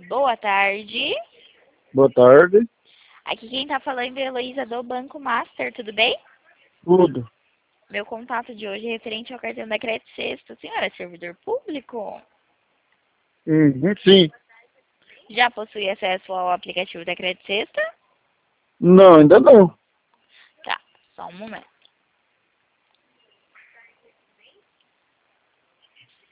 Boa tarde. Boa tarde. Aqui quem tá falando é a Heloísa do Banco Master, tudo bem? Tudo. Meu contato de hoje é referente ao cartão da Crédito Sexta. A senhora é servidor público? Sim. Já possui acesso ao aplicativo da Crédito Sexta? Não, ainda não. Tá, só um momento.